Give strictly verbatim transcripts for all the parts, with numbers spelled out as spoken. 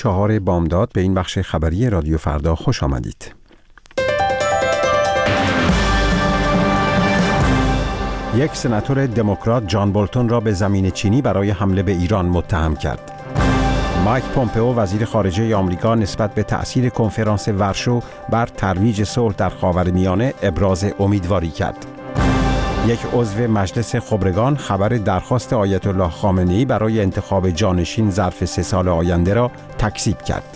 چهار بامداد به این بخش خبری رادیو فردا خوش آمدید. یک سناتور دموکرات جان بولتون را به زمین چینی برای حمله به ایران متهم کرد. مایک پومپئو وزیر خارجه آمریکا نسبت به تأثیر کنفرانس ورشو بر ترویج صلح در خاورمیانه ابراز امیدواری کرد. یک عضو مجلس خبرگان خبر درخواست آیت الله خامنه‌ای برای انتخاب جانشین ظرف سه سال آینده را تکذیب کرد.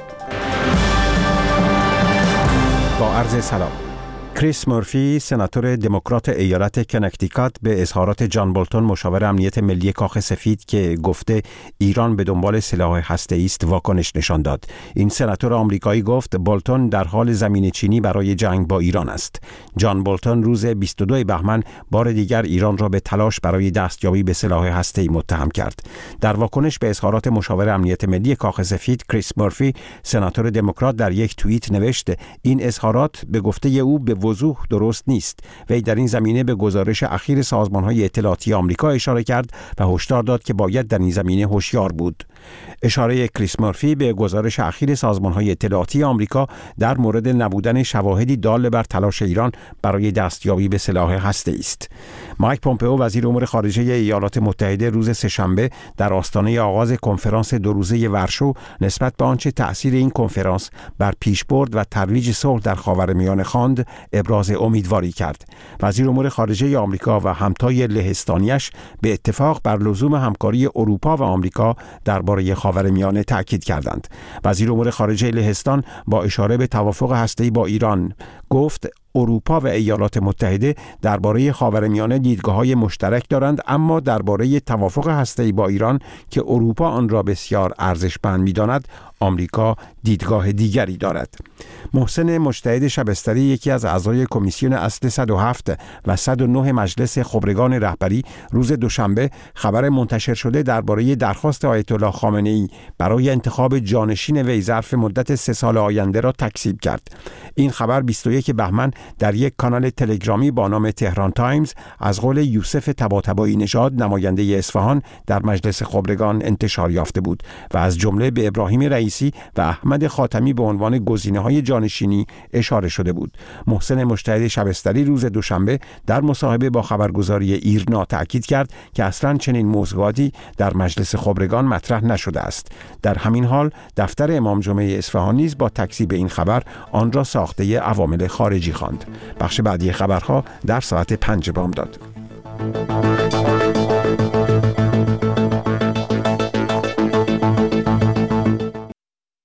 با عرض سلام. کریس مورفی، سناتور دموکرات ایالت کنکتیکات، به اظهارات جان بولتون مشاور امنیت ملی کاخ سفید که گفته ایران به دنبال سلاح هسته‌ای است واکنش نشان داد. این سناتور آمریکایی گفت بولتون در حال زمین چینی برای جنگ با ایران است. جان بولتون روز بیست و دوم بهمن بار دیگر ایران را به تلاش برای دستیابی به سلاح هسته‌ای متهم کرد. در واکنش به اظهارات مشاور امنیت ملی کاخ سفید، کریس مورفی، سناتور دموکرات، در یک توییت نوشت این اظهارات به گفته او به وضوح درست نیست. وی در این زمینه به گزارش اخیر سازمان‌های اطلاعاتی آمریکا اشاره کرد و هشدار داد که باید در این زمینه هوشیار بود. اشاره کریس مورفی به گزارش اخیر سازمان‌های اطلاعاتی آمریکا در مورد نبودن شواهدی دال بر تلاش ایران برای دستیابی به سلاح هسته‌ای است. مایک پومپئو وزیر امور خارجه ایالات متحده روز سه‌شنبه در آستانه آغاز کنفرانس دو روزه ورشو نسبت به آنچه تأثیر این کنفرانس بر پیشبرد و ترویج صلح در خاورمیانه خواند ابراز امیدواری کرد. وزیر امور خارجه آمریکا و همتای لهستانیش به اتفاق بر لزوم همکاری اروپا و آمریکا درباره خاورمیانه تاکید کردند. وزیر امور خارجه لهستان با اشاره به توافق هسته‌ای با ایران گفت اروپا و ایالات متحده درباره خاورمیانه دیدگاه‌های مشترک دارند، اما درباره توافق هسته‌ای با ایران که اروپا آن را بسیار ارزشمند می‌داند، آمریکا دیدگاه دیگری دارد. محسن مجتهد شبستری، یکی از اعضای کمیسیون اصل صد و هفت و صد و نه مجلس خبرگان رهبری، روز دوشنبه خبر منتشر شده درباره درخواست آیت الله خامنه‌ای برای انتخاب جانشین وی ظرف مدت سه سال آینده را تکذیب کرد. این خبر بیست و یکم بهمن در یک کانال تلگرامی با نام تهران تایمز از قول یوسف طباطبایی نژاد، نماینده اصفهان، در مجلس خبرگان انتشار یافته بود و از جمله به ابراهیم رئیسی و احمد خاتمی به عنوان گزینه‌های جانشینی اشاره شده بود. محسن مجتهد شبستری روز دوشنبه در مصاحبه با خبرگزاری ایرنا تأکید کرد که اصلاً چنین موضوعاتی در مجلس خبرگان مطرح نشده است. در همین حال دفتر امام جمعه اصفهان نیز با تکذیب این خبر آن را ساخته عوامل خارجی خواند. بخش بعدی خبرها در ساعت پنج بامداد.